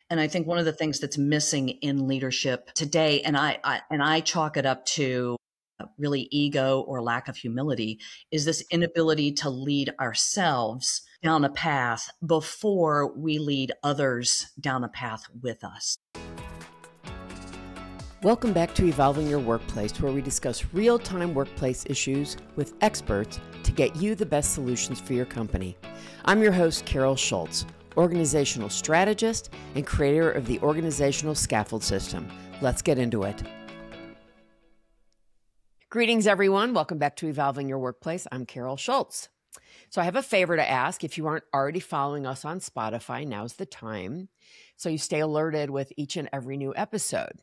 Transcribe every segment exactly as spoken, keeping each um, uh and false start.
And I think one of the things that's missing in leadership today, and I, I and I chalk it up to really ego or lack of humility, is this inability to lead ourselves down a path before we lead others down a path with us. Welcome back to Evolving Your Workplace, where we discuss real-time workplace issues with experts to get you the best solutions for your company. I'm your host, Carol Schultz, organizational strategist and creator of the Organizational Scaffold System. Let's get into it. Greetings, everyone. Welcome back to Evolving Your Workplace. I'm Carol Schultz. So I have a favor to ask. If you aren't already following us on Spotify, now's the time, so you stay alerted with each and every new episode.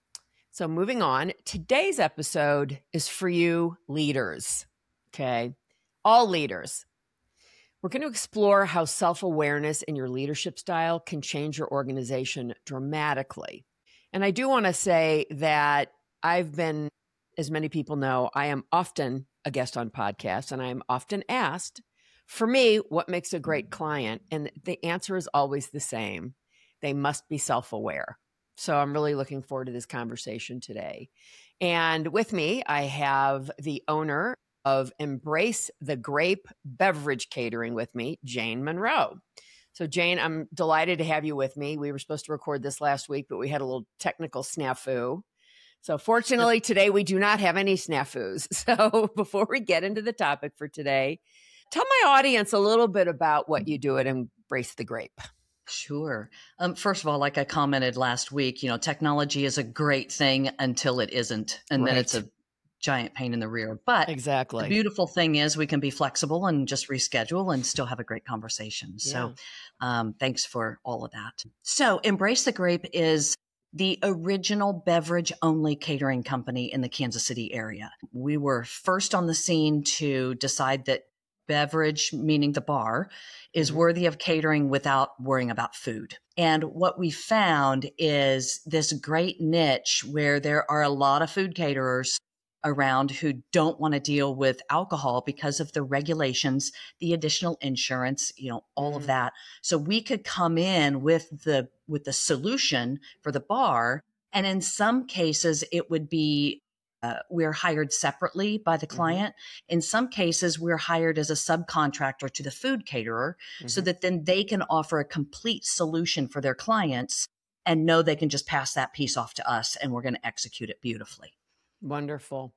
So moving on, today's episode is for you leaders, okay? All leaders. We're going to explore how self-awareness in your leadership style can change your organization dramatically. And I do want to say that I've been, as many people know, I am often a guest on podcasts, and I am often asked, for me, what makes a great client? And the answer is always the same. They must be self-aware. So I'm really looking forward to this conversation today. And with me, I have the owner of Embrace the Grape Beverage Catering with me, Jane Monroe. So Jane, I'm delighted to have you with me. We were supposed to record this last week, but we had a little technical snafu. So fortunately, today we do not have any snafus. So before we get into the topic for today, tell my audience a little bit about what you do at Embrace the Grape. Sure. Um, first of all, like I commented last week, you know, technology is a great thing until it isn't. And Right. then it's a giant pain in the rear. But exactly. The beautiful thing is we can be flexible and just reschedule and still have a great conversation. Yeah. So um, thanks for all of that. So Embrace the Grape is the original beverage only catering company in the Kansas City area. We were first on the scene to decide that beverage, meaning the bar, is mm-hmm. worthy of catering without worrying about food. And what we found is this great niche where there are a lot of food caterers around who don't want to deal with alcohol because of the regulations, the additional insurance, you know, all mm-hmm. of that. So we could come in with the with the solution for the bar. And in some cases, it would be Uh, we're hired separately by the client. Mm-hmm. In some cases, we're hired as a subcontractor to the food caterer mm-hmm. so that then they can offer a complete solution for their clients and know they can just pass that piece off to us and we're going to execute it beautifully. Wonderful.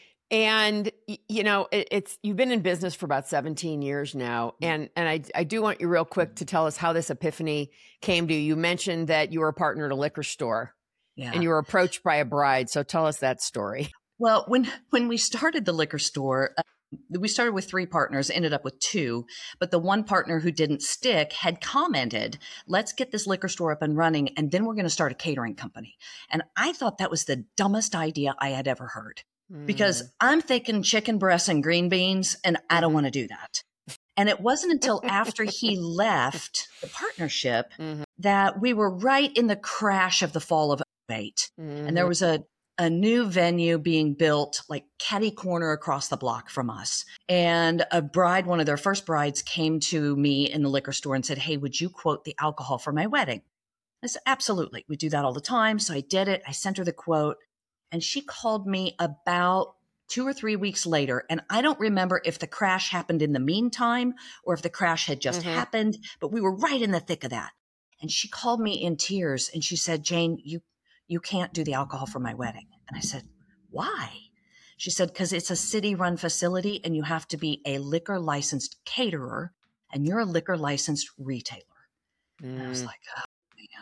And, you know, it, it's, you've been in business for about seventeen years now. And, and I, I do want you real quick to tell us how this epiphany came to you. You mentioned that you were a partner at a liquor store. Yeah. And you were approached by a bride. So tell us that story. Well, when, when we started the liquor store, uh, we started with three partners, ended up with two, but the one partner who didn't stick had commented, let's get this liquor store up and running, and then we're going to start a catering company. And I thought that was the dumbest idea I had ever heard mm. because I'm thinking chicken breasts and green beans, and I don't want to do that. And it wasn't until after he left the partnership mm-hmm. that we were right in the crash of the fall of eight. Mm-hmm. And there was a, a new venue being built like catty corner across the block from us. And a bride, one of their first brides, came to me in the liquor store and said, hey, would you quote the alcohol for my wedding? I said, absolutely. We do that all the time. So I did it. I sent her the quote and she called me about two or three weeks later. And I don't remember if the crash happened in the meantime or if the crash had just mm-hmm. happened, but we were right in the thick of that. And she called me in tears and she said, Jane, you you can't do the alcohol for my wedding. And I said, why? She said, because it's a city-run facility and you have to be a liquor licensed caterer and you're a liquor licensed retailer. Mm. And I was like, oh, man.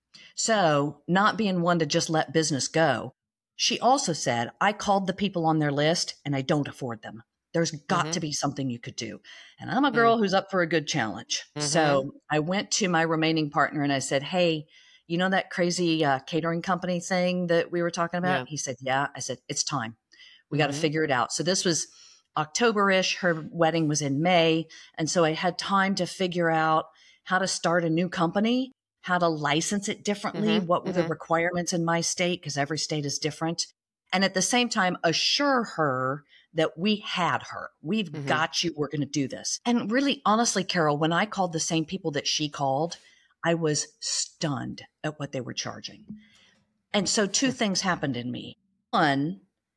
So not being one to just let business go, she also said, I called the people on their list and I don't afford them. There's got mm-hmm. to be something you could do. And I'm a girl mm. who's up for a good challenge. Mm-hmm. So I went to my remaining partner and I said, hey, you know that crazy uh, catering company thing that we were talking about? Yeah. He said, yeah. I said, it's time. We mm-hmm. got to figure it out. So this was October-ish. Her wedding was in May. And so I had time to figure out how to start a new company, how to license it differently, mm-hmm. what were mm-hmm. the requirements in my state, because every state is different. And at the same time, assure her that we had her. We've mm-hmm. got you. We're going to do this. And really, honestly, Carol, when I called the same people that she called, I was stunned at what they were charging. And so two things happened in me. One,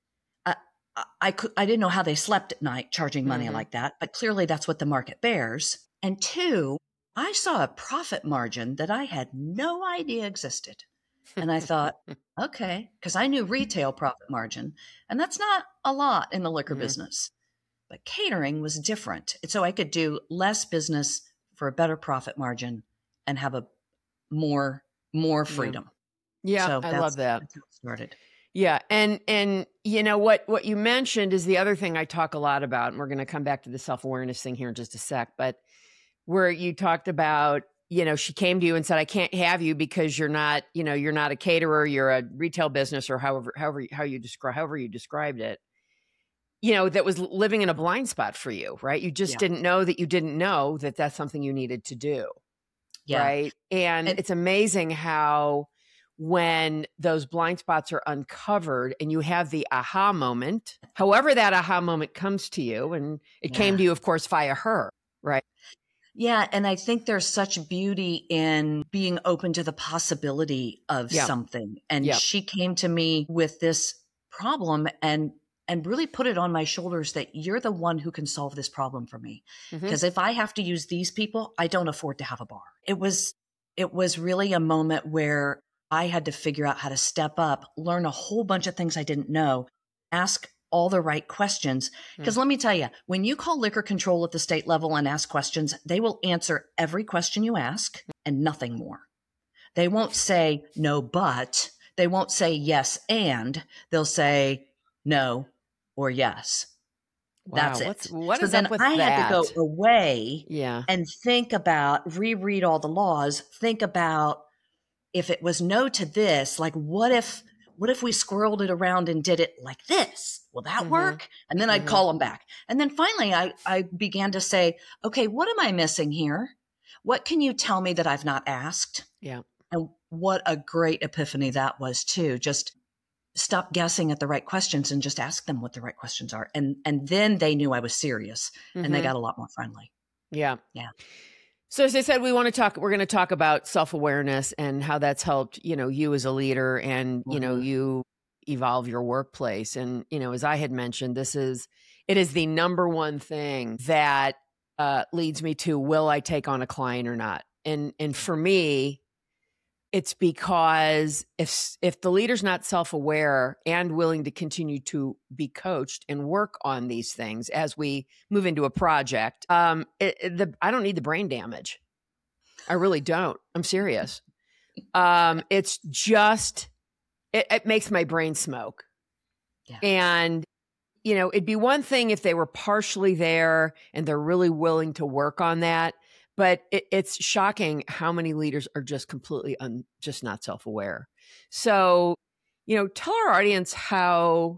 I, I, could, I didn't know how they slept at night charging money Mm-hmm. like that, but clearly that's what the market bears. And two, I saw a profit margin that I had no idea existed. And I thought, okay, because I knew retail profit margin, and that's not a lot in the liquor Mm-hmm. business. But catering was different. And so I could do less business for a better profit margin and have a more more freedom. Yeah, yeah so I that's, love that. That's how it started. Yeah, and and you know what what you mentioned is the other thing I talk a lot about, and we're going to come back to the self-awareness thing here in just a sec, but where you talked about, you know, she came to you and said, I can't have you because you're not, you know, you're not a caterer, you're a retail business, or however however how you describe however you described it. You know, that was living in a blind spot for you, right? You just Yeah. didn't know that you didn't know that that's something you needed to do. Yeah. Right. And, and it's amazing how when those blind spots are uncovered and you have the aha moment, however that aha moment comes to you, and it yeah. came to you, of course, via her, right? Yeah. And I think there's such beauty in being open to the possibility of Yeah. something. And Yeah. she came to me with this problem and and really put it on my shoulders that you're the one who can solve this problem for me. Because mm-hmm. if I have to use these people, I don't afford to have a bar. It was, it was really a moment where I had to figure out how to step up, learn a whole bunch of things I didn't know, ask all the right questions. Because mm. let me tell you, when you call liquor control at the state level and ask questions, they will answer every question you ask and nothing more. They won't say no, but they won't say yes, and they'll say no, or yes. Wow. That's it. What's, what so is then up with I that? had to go away yeah. and think about, reread all the laws, think about if it was no to this, like what if, what if we squirreled it around and did it like this? Will that mm-hmm. work? And then I'd mm-hmm. call them back. And then finally I, I began to say, okay, what am I missing here? What can you tell me that I've not asked? Yeah. And what a great epiphany that was too. Just stop guessing at the right questions and just ask them what the right questions are. And, and then they knew I was serious mm-hmm. and they got a lot more friendly. Yeah. Yeah. So as I said, we want to talk, we're going to talk about self-awareness and how that's helped, you know, you as a leader and, mm-hmm. you know, you evolve your workplace. And, you know, as I had mentioned, this is, it is the number one thing that uh, leads me to, will I take on a client or not? And, and for me, it's because if if the leader's not self-aware and willing to continue to be coached and work on these things as we move into a project, um, it, it, the, I don't need the brain damage. I really don't. I'm serious. Um, it's just, it, it makes my brain smoke. Yeah. And, you know, it'd be one thing if they were partially there and they're really willing to work on that. But it, it's shocking how many leaders are just completely un, just not self-aware. So, you know, tell our audience how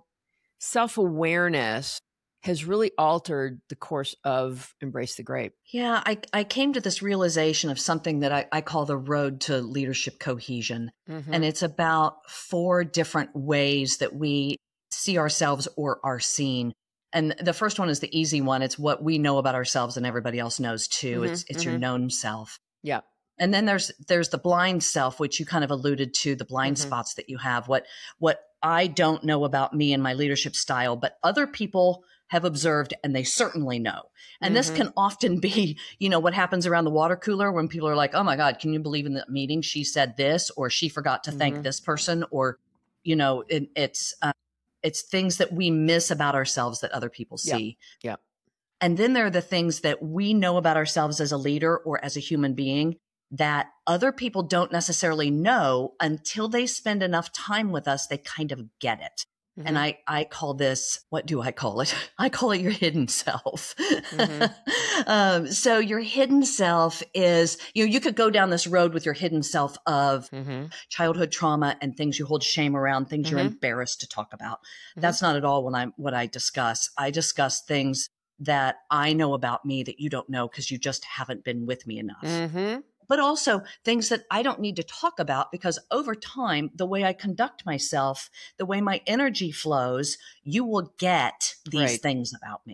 self-awareness has really altered the course of Embrace the Grape. Yeah, I, I came to this realization of something that I, I call the road to leadership cohesion. Mm-hmm. And it's about four different ways that we see ourselves or are seen. And the first one is the easy one. It's what we know about ourselves and everybody else knows too. Mm-hmm, it's it's mm-hmm. your known self. Yeah. And then there's there's the blind self, which you kind of alluded to, the blind mm-hmm. spots that you have. What what I don't know about me and my leadership style, but other people have observed and they certainly know. And mm-hmm. this can often be, you know, what happens around the water cooler when people are like, oh my God, can you believe in the meeting she said this, or she forgot to mm-hmm. thank this person, or, you know, it, it's uh, It's things that we miss about ourselves that other people see. Yeah. yeah. And then there are the things that we know about ourselves as a leader or as a human being that other people don't necessarily know until they spend enough time with us. They kind of get it. Mm-hmm. And I, I call this, what do I call it? I call it your hidden self. Mm-hmm. um, so your hidden self is, you know, you could go down this road with your hidden self of mm-hmm. childhood trauma and things you hold shame around, things mm-hmm. you're embarrassed to talk about. Mm-hmm. That's not at all when I'm, what I discuss. I discuss things that I know about me that you don't know because you just haven't been with me enough. Mm-hmm. But also things that I don't need to talk about because over time, the way I conduct myself, the way my energy flows, you will get these right. things about me.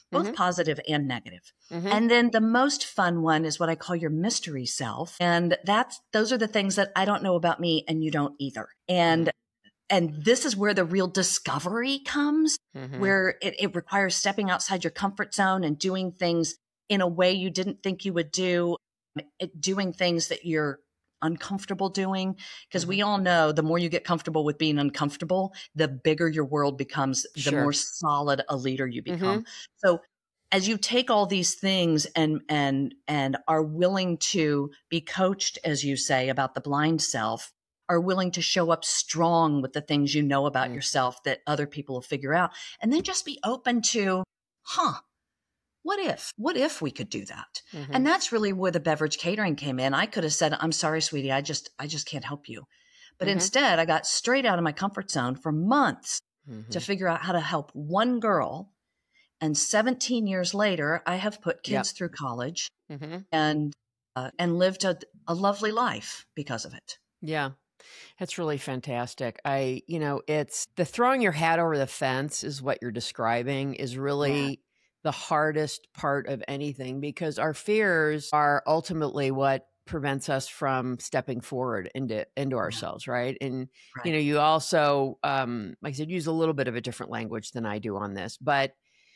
both Mhm. positive and negative. Mhm. And then the most fun one is what I call your mystery self. And that's, those are the things that I don't know about me and you don't either. And, and this is where the real discovery comes, Mhm. where it, it requires stepping outside your comfort zone and doing things in a way you didn't think you would do, it, doing things that you're uncomfortable doing. Because Mhm. we all know the more you get comfortable with being uncomfortable, the bigger your world becomes, the Sure. more solid a leader you become. Mhm. So as you take all these things and and and are willing to be coached, as you say, about the blind self, are willing to show up strong with the things you know about Mm. yourself that other people will figure out, and then just be open to, huh, what if? What if we could do that? Mhm. And that's really where the beverage catering came in. I could have said, I'm sorry, sweetie, I just I just can't help you. But Mhm. instead, I got straight out of my comfort zone for months to Mhm. figure out how to help one girl. And seventeen years later, I have put Yep. kids through college Mhm. and uh, and lived a, a lovely life because of it. Yeah. That's really fantastic. I, you know, it's the throwing your hat over the fence is what you're describing is Yeah. really the hardest part of anything because our fears are ultimately what prevents us from stepping forward into into Yeah. ourselves, right? And you Right. know, you also um like I said, use a little bit of a different language than I do on this, but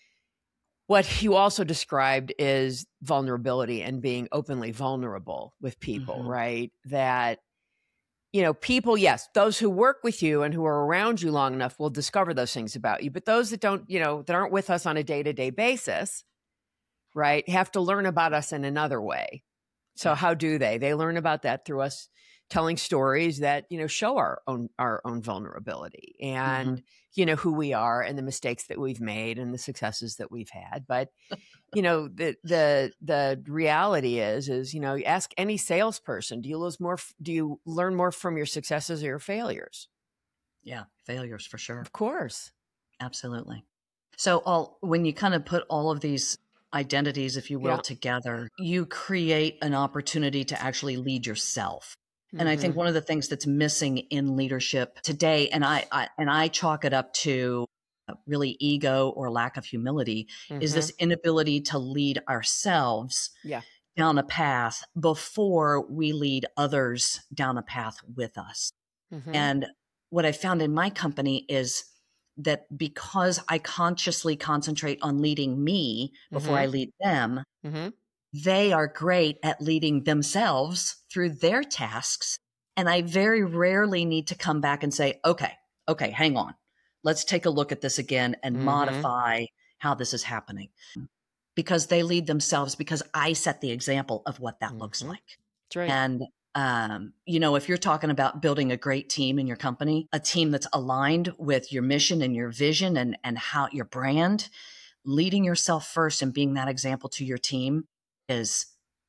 what you also described is vulnerability and being openly vulnerable with people, Mhm. right? That you know, people, yes, those who work with you and who are around you long enough will discover those things about you. But those that don't, you know, that aren't with us on a day to day basis, right, have to learn about us in another way. So Yeah. how do they? They learn about that through us telling stories that, you know, show our own our own vulnerability and, Mhm. you know, who we are and the mistakes that we've made and the successes that we've had. But you know, the the the reality is is, you know, you ask any salesperson, do you lose more f- do you learn more from your successes or your failures? Yeah. Failures for sure. Of course. Absolutely. So all when you kind of put all of these identities, if you will, Yeah. together, you create an opportunity to actually lead yourself. And I think Mhm. one of the things that's missing in leadership today, and I, I and I chalk it up to uh, really ego or lack of humility, is this Mhm. inability to lead ourselves Yeah. down a path before we lead others down a path with us. Mhm. And what I found in my company is that because I consciously concentrate on leading me before I Mhm. lead them, Mhm. they are great at leading themselves through their tasks. And I very rarely need to come back and say, okay, okay, hang on. Let's take a look at this again and Mhm. modify how this is happening because they lead themselves because I set the example of what that looks Mhm. like. That's right. And, um, you know, if you're talking about building a great team in your company, a team that's aligned with your mission and your vision and, and how your brand, leading yourself first and being that example to your team is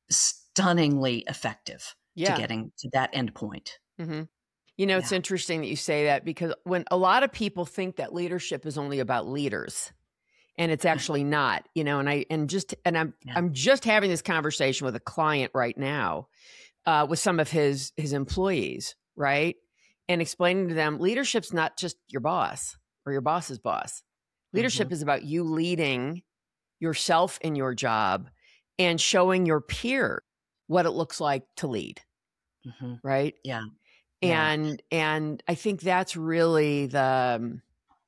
stunningly effective to Yeah. getting to that end point. Mhm. You know, it's Yeah. interesting that you say that because when a lot of people think that leadership is only about leaders, and it's actually not, you know, and I and just and I'm Yeah. I'm just having this conversation with a client right now uh, with some of his his employees, right? And explaining to them leadership's not just your boss or your boss's boss. Mm-hmm. Leadership is about you leading yourself in your job and showing your peer what it looks like to lead, Mm-hmm. right? Yeah. Yeah. And and I think that's really the um,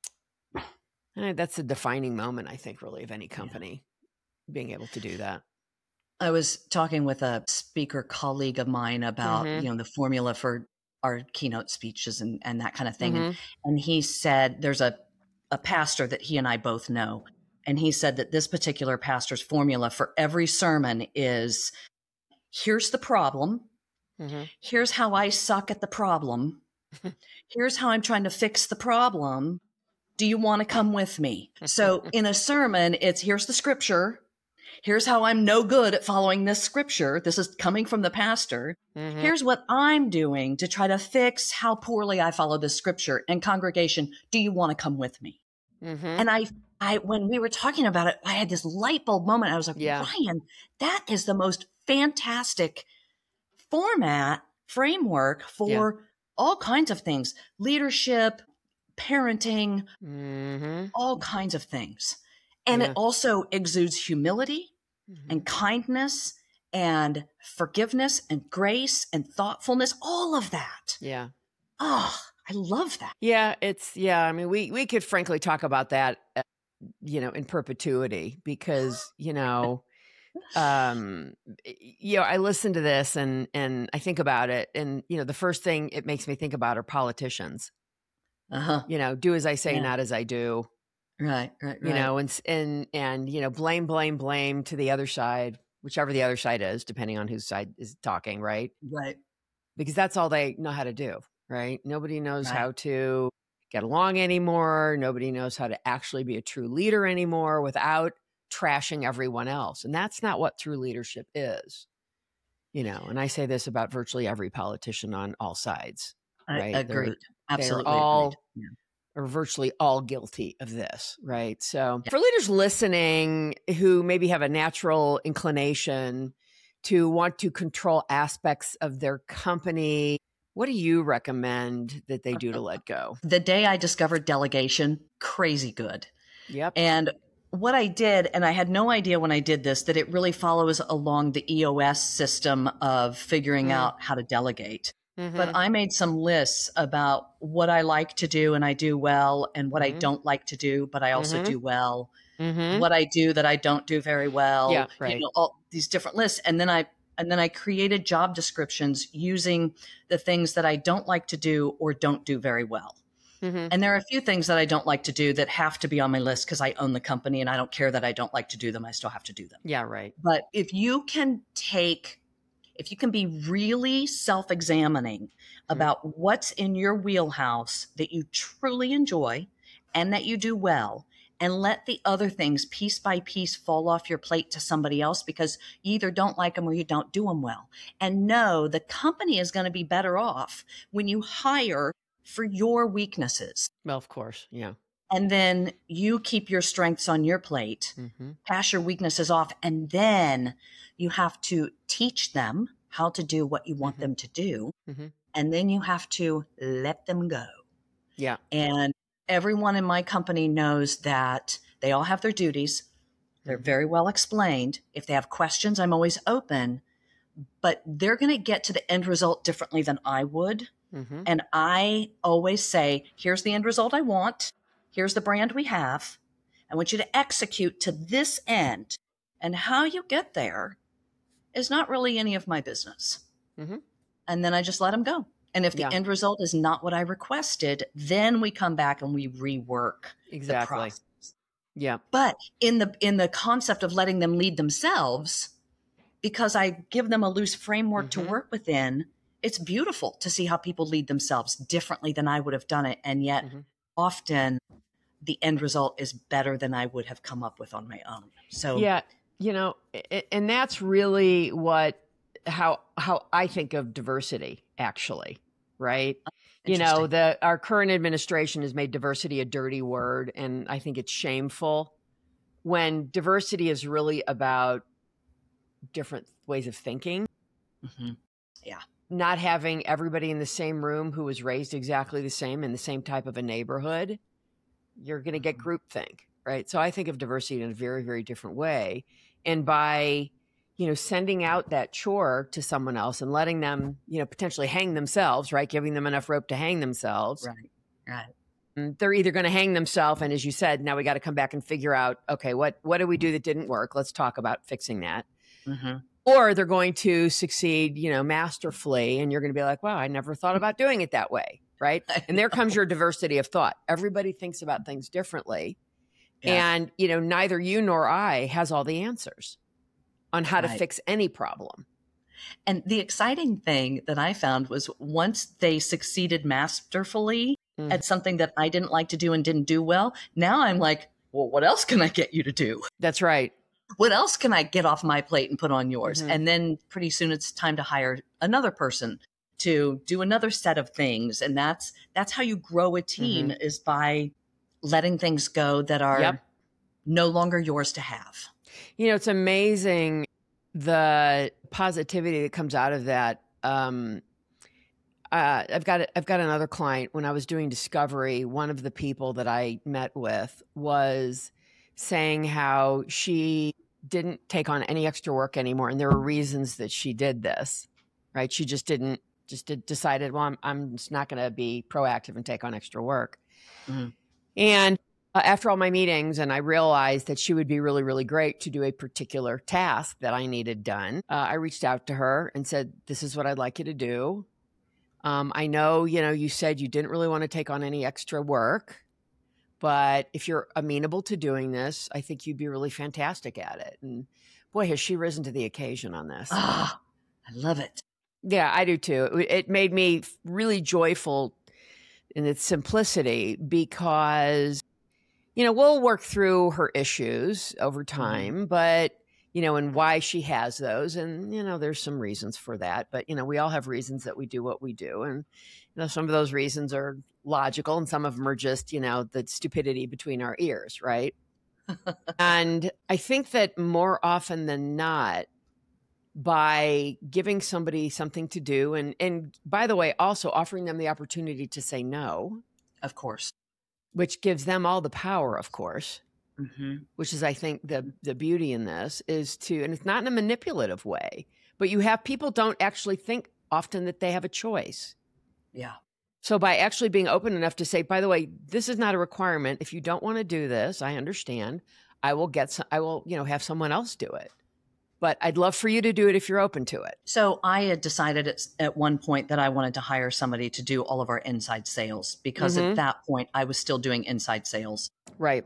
eh, that's the defining moment, I think, really, of any Yeah. company being able to do that. I was talking with a speaker colleague of mine about, Mm-hmm. you know, the formula for our keynote speeches and, and that kind of thing. And, Mm-hmm. and he said, there's a, a pastor that he and I both know. And he said that this particular pastor's formula for every sermon is, here's the problem. Mm-hmm. Here's how I suck at the problem. Here's how I'm trying to fix the problem. Do you want to come with me? So in a sermon, it's here's the scripture. Here's how I'm no good at following this scripture. This is coming from the pastor. Mm-hmm. Here's what I'm doing to try to fix how poorly I follow this scripture. And congregation, do you want to come with me? Mm-hmm. And I, I, when we were talking about it, I had this light bulb moment. I was like, Yeah. Ryan, that is the most fantastic format framework Yeah. for all kinds of things, leadership, parenting, Mm-hmm. all kinds of things. And Yeah. it also exudes humility Mhm. and kindness and forgiveness and grace and thoughtfulness, all of that. Yeah. Oh, I love that. Yeah, it's yeah, I mean, we we could frankly talk about that, uh, you know, in perpetuity because, you know, um y- you know, I listen to this and and I think about it and, you know, the first thing it makes me think about are politicians. Uh-huh. You know, do as I say, Yeah. not as I do. Right, right, You right. know, and s- and and you know, blame blame blame to the other side, whichever the other side is, depending on whose side is talking, right? Right, Because that's all they know how to do, right? Nobody knows right. how to get along anymore. Nobody knows how to actually be a true leader anymore without trashing everyone else. And that's not what true leadership is, you know. And I say this about virtually every politician on all sides, I right? agreed. They're they're Absolutely agreed. all Yeah. are virtually all guilty of this, right? So, for leaders listening who maybe have a natural inclination to want to control aspects of their company, what do you recommend that they do to let go? The day I discovered delegation, crazy good. Yep. And what I did, and I had no idea when I did this, that it really follows along the E O S system of figuring Mm. out how to delegate. Mm-hmm. But I made some lists about what I like to do and I do well, and what I Mhm. don't like to do, but I also Mhm. do well. Mm-hmm. What I do that I don't do very well. Yeah, You right. know, all these different lists. And then I and then I created job descriptions using the things that I don't like to do or don't do very well. Mm-hmm. And there are a few things that I don't like to do that have to be on my list because I own the company and I don't care that I don't like to do them. I still have to do them. Yeah, right. But if you can take, if you can be really self examining about what's in your wheelhouse that you truly enjoy and that you do well, and let the other things piece by piece fall off your plate to somebody else because you either don't like them or you don't do them well. And know the company is going to be better off when you hire for your weaknesses. Well, of course. Yeah. And then you keep your strengths on your plate, Mm-hmm. pass your weaknesses off, and then you have to teach them how to do what you want Mm-hmm. them to do. Mm-hmm. And then you have to let them go. Yeah. And everyone in my company knows that they all have their duties. They're Mm-hmm. very well explained. If they have questions, I'm always open, but they're going to get to the end result differently than I would. Mm-hmm. And I always say, here's the end result I want. Here's the brand we have. I want you to execute to this end. And how you get there is not really any of my business. Mm-hmm. And then I just let them go. And if the Yeah. end result is not what I requested, then we come back and we rework Exactly. the process. Yeah. But in the in the concept of letting them lead themselves, because I give them a loose framework Mm-hmm. to work within, it's beautiful to see how people lead themselves differently than I would have done it. And yet Mm-hmm. often the end result is better than I would have come up with on my own. So Yeah, you know, a- and that's really what how how I think of diversity actually, right? You know, interesting. the our current administration has made diversity a dirty word and I think it's shameful when diversity is really about different ways of thinking, Mm-hmm. Yeah. not having everybody in the same room who was raised exactly the same in the same type of a neighborhood. You're going to get Mhm. groupthink, right? So I think of diversity in a very, very different way. And by, you know, sending out that chore to someone else and letting them, you know, potentially hang themselves, right? Giving them enough rope to hang themselves. Right. Right. Mm, They're either going to hang themselves. And as you said, now we got to come back and figure out, okay, what, what did we do that didn't work? Let's talk about fixing that. Mm-hmm. Or they're going to succeed, you know, masterfully. And you're going to be like, wow, I never thought about doing it that way. Right. And there comes your diversity of thought. Everybody thinks about things differently. Yeah. And, you know, neither you nor I has all the answers on how to Right. fix any problem. And the exciting thing that I found was once they succeeded masterfully Mm. at something that I didn't like to do and didn't do well, now I'm like, well, what else can I get you to do? That's right. What else can I get off my plate and put on yours? Mhm. And then pretty soon it's time to hire another person to do another set of things. And that's that's how you grow a team is by letting things go that are Yep. no longer yours to have. You know, it's amazing the positivity that comes out of that. Um, uh, I've got I've got another client. When I was doing discovery, one of the people that I met with was saying how she didn't take on any extra work anymore. And there were reasons that she did this, right? She just didn't, just did, decided, well, I'm, I'm just not going to be proactive and take on extra work. Mm-hmm. And uh, after all my meetings, and I realized that she would be really, really great to do a particular task that I needed done, uh, I reached out to her and said, this is what I'd like you to do. Um, I know, you know, you said you didn't really want to take on any extra work, but if you're amenable to doing this, I think you'd be really fantastic at it. And boy, has she risen to the occasion on this. Ah, I love it. Yeah, I do too. It, it made me really joyful in its simplicity because, you know, we'll work through her issues over time, mm-hmm. but, you know, and why she has those. And, you know, there's some reasons for that. But, you know, we all have reasons that we do what we do. And, you know, some of those reasons are logical and some of them are just, you know, the stupidity between our ears, right? And I think that more often than not, by giving somebody something to do, and, and by the way, also offering them the opportunity to say no. Of course. Which gives them all the power, of course. Mm-hmm. Which is, I think, the the beauty in this is to, and it's not in a manipulative way, but you have people don't actually think often that they have a choice. Yeah. So by actually being open enough to say, by the way, this is not a requirement. If you don't want to do this, I understand. I will get some, I will, you know, have someone else do it. But I'd love for you to do it if you're open to it. So I had decided at, at one point that I wanted to hire somebody to do all of our inside sales because mm-hmm. at that point I was still doing inside sales. Right.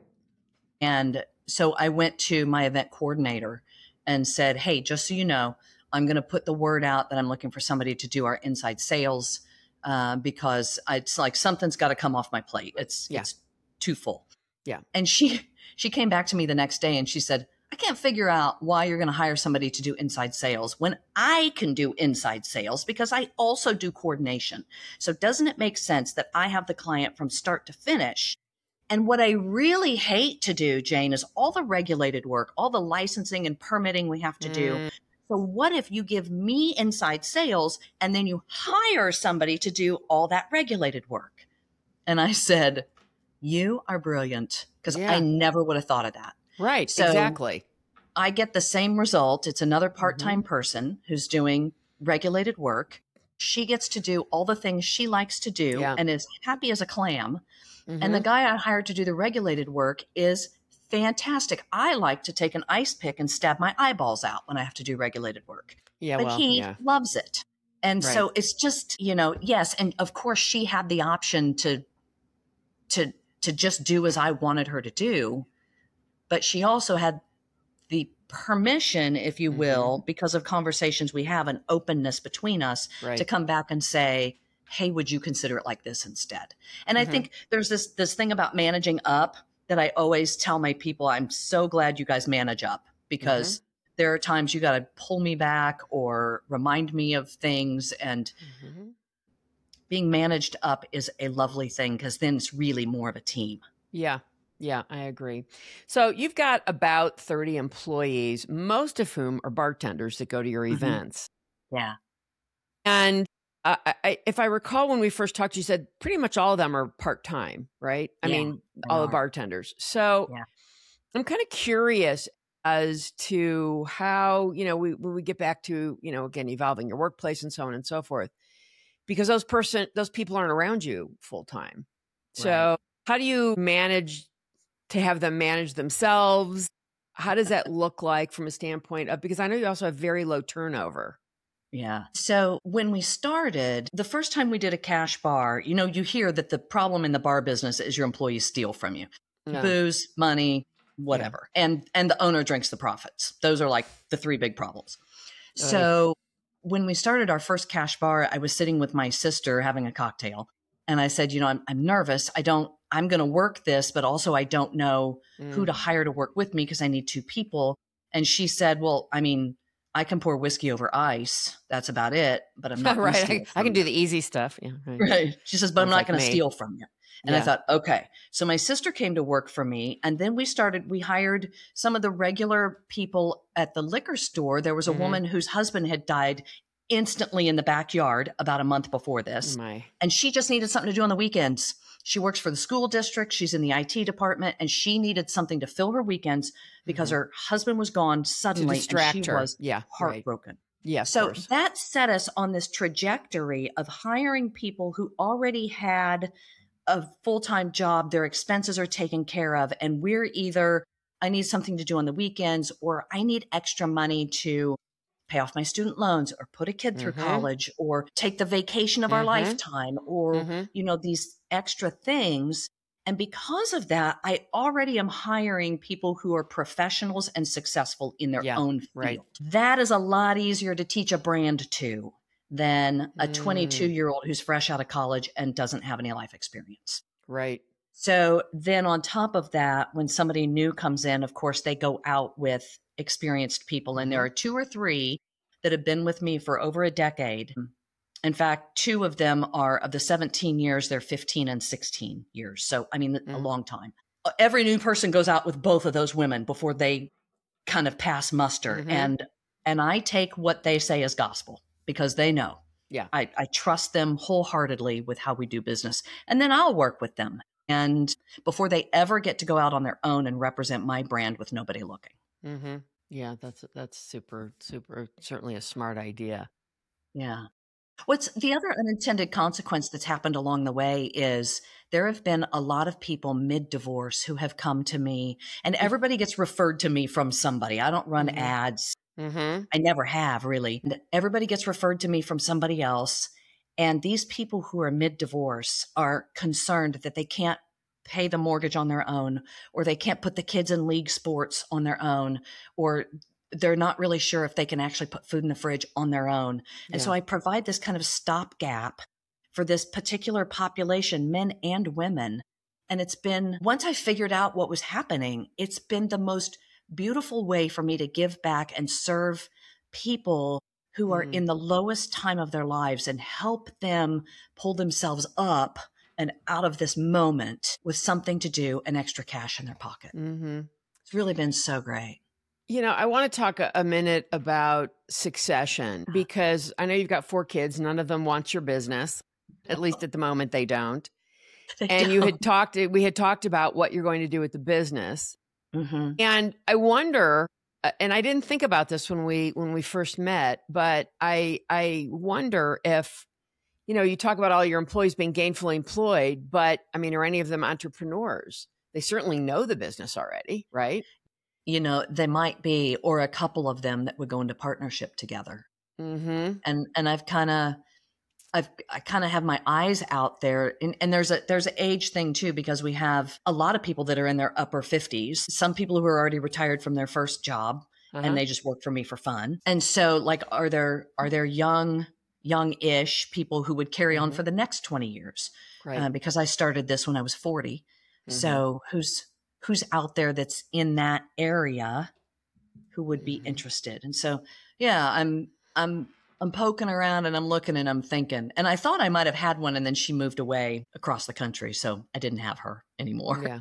And so I went to my event coordinator and said, hey, just so you know, I'm going to put the word out that I'm looking for somebody to do our inside sales uh, because it's like something's got to come off my plate. It's yeah. it's too full. Yeah. And she she came back to me the next day and she said, I can't figure out why you're going to hire somebody to do inside sales when I can do inside sales because I also do coordination. So doesn't it make sense that I have the client from start to finish? And what I really hate to do, Jane, is all the regulated work, all the licensing and permitting we have to do. Mm. So what if you give me inside sales and then you hire somebody to do all that regulated work? And I said, you are brilliant because yeah. I never would have thought of that. Right, so exactly. I get the same result. It's another part-time mm-hmm. person who's doing regulated work. She gets to do all the things she likes to do yeah. and is happy as a clam. Mm-hmm. And the guy I hired to do the regulated work is fantastic. I like to take an ice pick and stab my eyeballs out when I have to do regulated work. Yeah, but well, he yeah. loves it. And right. so it's just, you know, yes. And of course she had the option to, to, to just do as I wanted her to do. But she also had the permission, if you will, mm-hmm. because of conversations we have and openness between us right. to come back and say, hey, would you consider it like this instead? And mm-hmm. I think there's this this thing about managing up that I always tell my people, I'm so glad you guys manage up because mm-hmm. there are times you got to pull me back or remind me of things. And mm-hmm. being managed up is a lovely thing because then it's really more of a team. Yeah. Yeah, I agree. So you've got about thirty employees, most of whom are bartenders that go to your mm-hmm. events. Yeah. And uh, I, if I recall when we first talked, you said pretty much all of them are part-time, right? I yeah, mean, all are. the bartenders. So yeah. I'm kind of curious as to how, you know, we, when we get back to, you know, again, evolving your workplace and so on and so forth, because those person, those people aren't around you full-time. So right. how do you manage to have them manage themselves? How does that look like from a standpoint of, because I know you also have very low turnover. Yeah. So when we started, the first time we did a cash bar, you know, you hear that the problem in the bar business is your employees steal from you. No. Booze, money, whatever. Yeah. And and the owner drinks the profits. Those are like the three big problems. Right. So when we started our first cash bar, I was sitting with my sister having a cocktail. And I said, you know, I'm, I'm nervous. I don't, I'm going to work this, but also I don't know mm. who to hire to work with me because I need two people. And she said, well, I mean, I can pour whiskey over ice. That's about it. But I'm not right. Steal I, I can do the easy stuff. Yeah. Right. right. She says, but Sounds I'm not like going to steal from you. And yeah. I thought, okay. So my sister came to work for me. And then we started, we hired some of the regular people at the liquor store. There was a mm-hmm. woman whose husband had died instantly in the backyard about a month before Oh this. my. And she just needed something to do on the weekends. She works for the school district. She's in the I T department, and she needed something to fill her weekends because Mhm. her husband was gone To suddenly and she distract her. was Yeah. Right. heartbroken. Yeah, of So course. that set us on this trajectory of hiring people who already had a full-time job, their expenses are taken care of, and we're either, I need something to do on the weekends, or I need extra money to pay off my student loans or put a kid through Mhm. college or take the vacation of our Mhm. lifetime or, Mhm. you know, these extra things. And because of that, I already am hiring people who are professionals and successful in their Yeah. own Right. field. That is a lot easier to teach a brand to than a Mm. twenty-two year old who's fresh out of college and doesn't have any life experience. Right. So then on top of that, when somebody new comes in, of course, they go out with experienced people. And there Mhm. are two or three that have been with me for over a decade. In fact, two of them are of the seventeen years, they're fifteen and sixteen years. So, I mean, a Mm. long time. Every new person goes out with both of those women before they kind of pass muster. Mhm. And and I take what they say as gospel because they know. Yeah. I, I trust them wholeheartedly with how we do business. And then I'll work with them. And before they ever get to go out on their own and represent my brand with nobody looking. Mhm. Yeah, that's that's super super certainly a smart idea. Yeah. What's the other unintended consequence that's happened along the way is there have been a lot of people mid-divorce who have come to me, and everybody gets referred to me from somebody. I don't run Mhm. ads. Mhm. I never have really. Everybody gets referred to me from somebody else. And these people who are mid-divorce are concerned that they can't pay the mortgage on their own, or they can't put the kids in league sports on their own, or they're not really sure if they can actually put food in the fridge on their own. And so Yeah. I provide this kind of stopgap for this particular population, men and women. And it's been, once I figured out what was happening, it's been the most beautiful way for me to give back and serve people who are Mm. in the lowest time of their lives and help them pull themselves up and out of this moment with something to do and extra cash in their pocket. Mhm. It's really been so great. You know, I want to talk a, a minute about succession because I know you've got four kids. None of them wants your business. At least at the moment, they don't. They And you don't. had talked, we had talked about what you're going to do with the business. Mhm. And I wonder, uh, and I didn't think about this when we when we first met, but I I wonder if, you know, you talk about all your employees being gainfully employed, but I mean, are any of them entrepreneurs? They certainly know the business already, right? You know, they might be, or a couple of them that would go into partnership together. Mm-hmm. And and I've kind of I've I kind of have my eyes out there, and, and there's a there's an age thing too, because we have a lot of people that are in their upper fifties, some people who are already retired from their first job, Uh-huh. and they just work for me for fun. And so, like, are there are there young young-ish people who would carry on Mhm. for the next twenty years? Right. Uh, because I started this when I was forty. Mhm. So who's who's out there that's in that area who would be Mhm. interested? And so, yeah, I'm I'm I'm poking around and I'm looking and I'm thinking. And I thought I might have had one, and then she moved away across the country, so I didn't have her anymore. Yeah.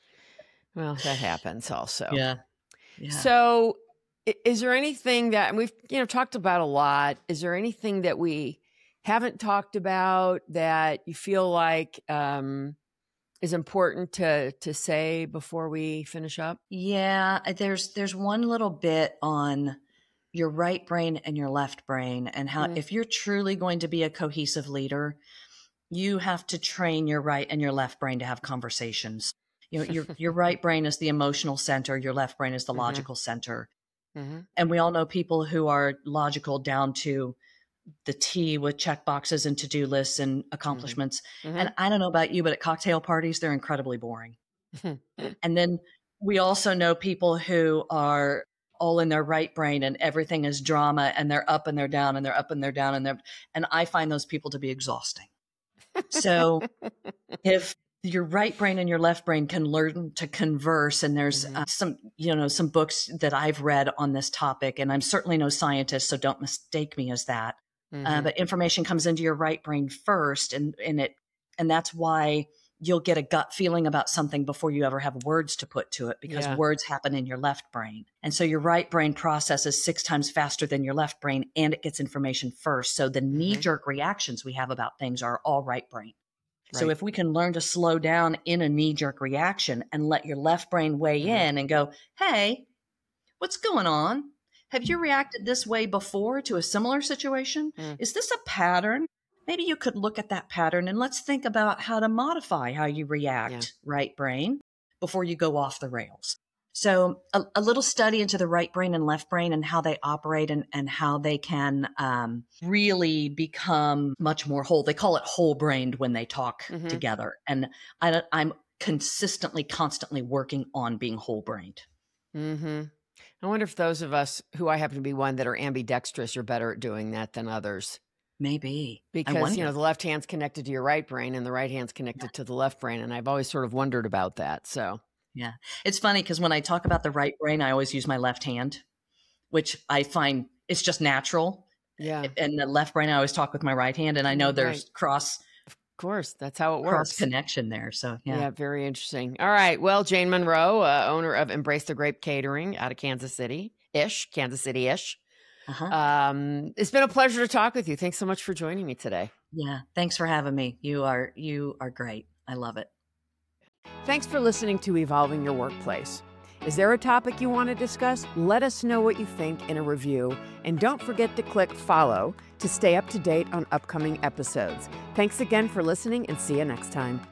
Well, that happens also. Yeah. Yeah. So, i- is there anything that and we've you know talked about a lot? Is there anything that we haven't talked about that you feel like um, is important to to say before we finish up? Yeah, uh, there's there's one little bit on your right brain and your left brain, and how Mm. if you're truly going to be a cohesive leader, you have to train your right and your left brain to have conversations. You know, your your right brain is the emotional center, your left brain is the Mhm. logical center. Mhm. And we all know people who are logical down to the T with check boxes and to-do lists and accomplishments. Mhm. And I don't know about you, but at cocktail parties, they're incredibly boring. Mhm. And then we also know people who are all in their right brain and everything is drama, and they're up and they're down and they're up and they're down and they're, and I find those people to be exhausting. So if your right brain and your left brain can learn to converse, and there's Mhm. uh, some, you know, some books that I've read on this topic, and I'm certainly no scientist, so don't mistake me as that. Uh, Mhm. but information comes into your right brain first, and and it and that's why you'll get a gut feeling about something before you ever have words to put to it, because Yeah. words happen in your left brain. And so your right brain processes six times faster than your left brain, and it gets information first. So the Mhm. knee-jerk reactions we have about things are all right brain. So Right. if we can learn to slow down in a knee-jerk reaction and let your left brain weigh Mhm. in and go, hey, what's going on? Have you reacted this way before to a similar situation? Mm. Is this a pattern? Maybe you could look at that pattern and let's think about how to modify how you react, Yeah. right brain, before you go off the rails. So a, a little study into the right brain and left brain and how they operate, and, and how they can um, really become much more whole. They call it whole brained when they talk Mhm. together. And I, I'm consistently, constantly working on being whole brained. Mm-hmm. I wonder if those of us who I happen to be one that are ambidextrous are better at doing that than others. Maybe. I Because, you know, wonder. the left hand's connected to your right brain and the right hand's connected to the left brain. And I've always sort of wondered about that. So, Yeah. It's funny because when I talk about the right brain, I always use my left hand, which I find it's just natural. yeah, And the left brain, I always talk with my right hand. And I know Mm, there's right. cross Of course, that's how it cross works. connection there. So yeah. Yeah, very interesting. All right. Well, Jane Monroe, uh, owner of Embrace the Grape Catering out of Kansas City ish, Kansas City ish. Uh-huh. Um, it's been a pleasure to talk with you. Thanks so much for joining me today. Yeah. Thanks for having me. You are you are great. I love it. Thanks for listening to Evolving Your Workplace. Is there a topic you want to discuss? Let us know what you think in a review. And don't forget to click follow to stay up to date on upcoming episodes. Thanks again for listening, and see you next time.